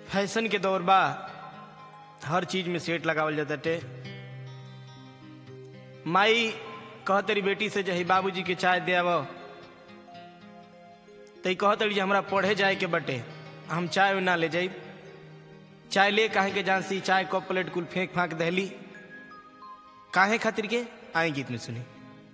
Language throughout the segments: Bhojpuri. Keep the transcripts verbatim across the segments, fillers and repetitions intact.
फैशन के दौर बा, हर चीज में सेट लगावल जाता। माई कहतरी बेटी से जही बाबूजी के चाय दे आव, तई कहतरी जे हमरा पढ़े जाए के बटे, हम चाय ना ले जाई। चाय ले काहे के जान सी, चाय कप प्लेट कुल फेंक फांक दहली काहे खातिर के। आए गीत में सुनी।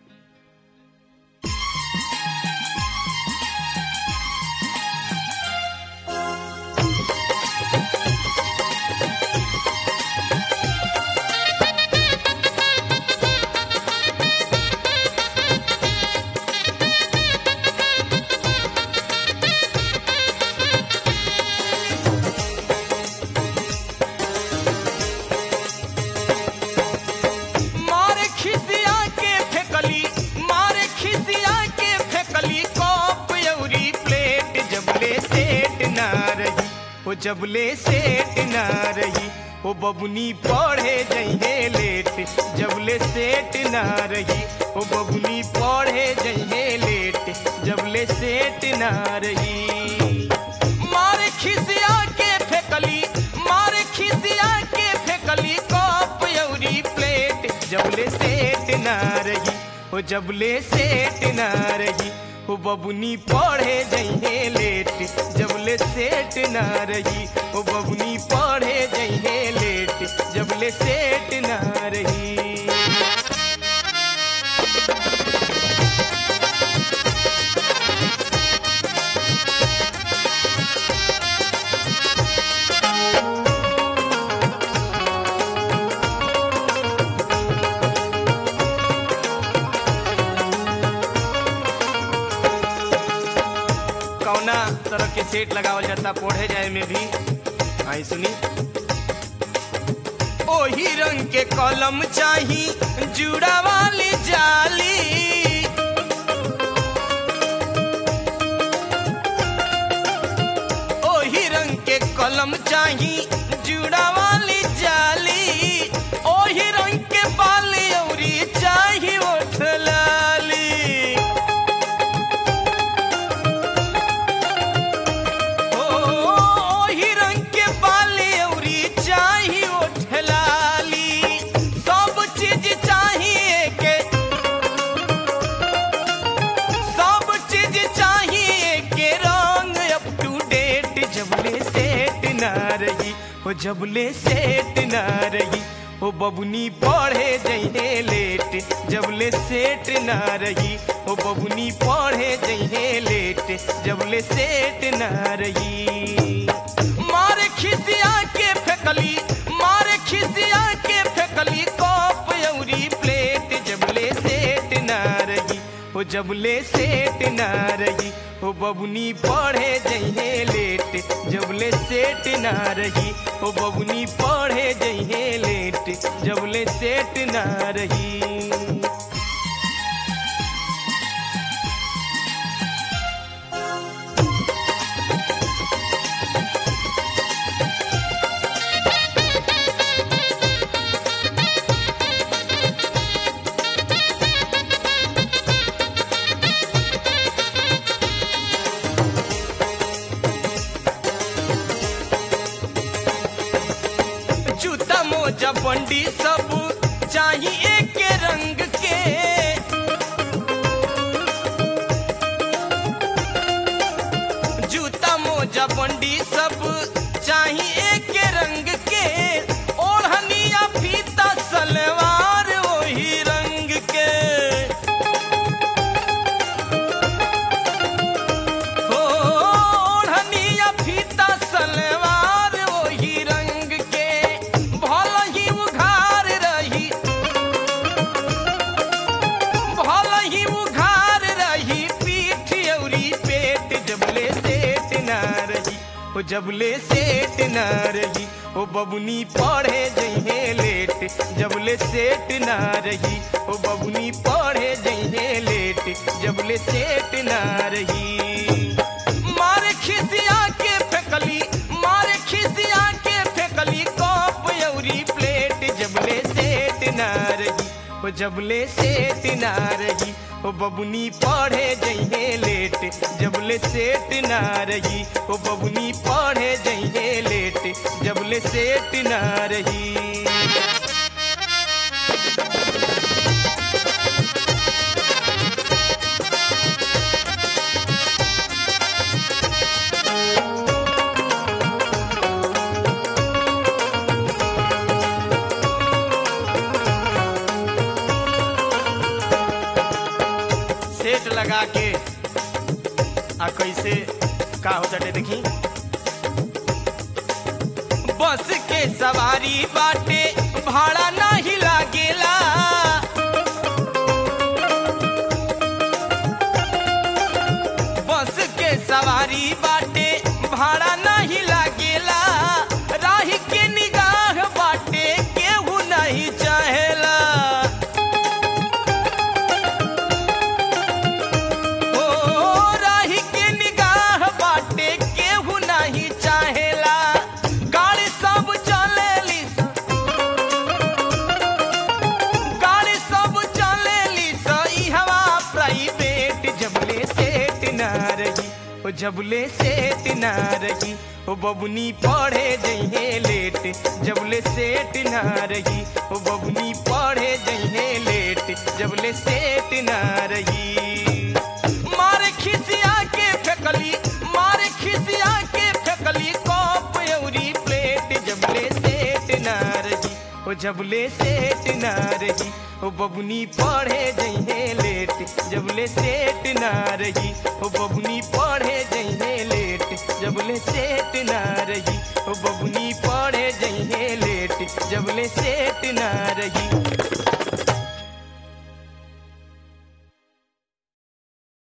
जबले सेट ना रही वो बबुनी पढ़े जइहे लेट, जबले सेट ना रही वो बबुनी पढ़े जइहे लेट, जबले सेट ना रही। मारे खिसिया के फेकली, मारे खिसिया के फेकली कप यौरी प्लेट, जबले सेट ना रही वो जबले सेट ना रही वो बबुनी पढ़े जइहे लेट, जबले सेट ना रही वो बबुनी पढ़े जइहे लेट, जबले सेट ना रही। तरह के सेट लगावल जाता पढ़े जाए में भी। आई सुनी। ओही रंग के कलम चाही जुड़ा वाली जाली, ओही रंग के कलम चाही जुड़ा वाली जाली, ओही रंग के बाली औरी चाही ओठ लाली। जबले सेट ना रही वो बबुनी पढ़े जइहे लेट, जबले सेट ना रही वो बबुनी पढ़े जइहे लेट, जबले सेट ना रही। मारे खिसिया के फेकली, मारे खिसिया के फेकली कप यौरी प्लेट, जबले सेट ना रही वो जबले सेट ना रही वो बबुनी पढ़े जइहे लेट, जबले सेट ना रही वो बबुनी पढ़े जइहे लेट, जबले सेट ना रही। मोजा बंडी सब चाहिए एक रंग के, जूता मोजा बंडी सब चाहिए एक रंग के, ओढ़निया फीता सलवार वही रंग के, हो ओढ़निया फीता सलवार वही रंग के। जबले सेट ना रही वो बबुनी पढ़े जइहे लेट, जबले सेट ना रही वो बबुनी पढ़े जइहे लेट, जबले सेट ना रही। मारे खिसिया के फेकली, मारे खिसिया के फेकली कप यौरी प्लेट, जबले सेट ना रही वो जबले सेट ना रही ओ बबुनी पढ़े जइहे लेट, जबले सेट ना रही ओ बबुनी पढ़े जइहे लेट, जबले सेट ना रही। सेट लगा के आ कैसे का होता देखी। बस के सवारी बाटे भाड़ा नहीं लागेला, बस के सवारी बाटे भाड़ा नहीं लागेला, राही के निगाह बाटे केहू नहीं चाहेला। जबले सेट ना रही हो बबुनी पढ़े जइहे लेट, जबले सेट ना रही हो बबुनी पढ़े जइहे लेट, जबले सेट ना रही। मारे खिसिया के फेकली, मारे खिसिया के फेकली कप एउरी प्लेट, जबले सेट ना रही हो जबले सेट ना रही हो बबुनी पढ़े जइहे लेट, जबले सेट ना रही हो बबुनी पढ़े जइहे लेट, जबले सेट ना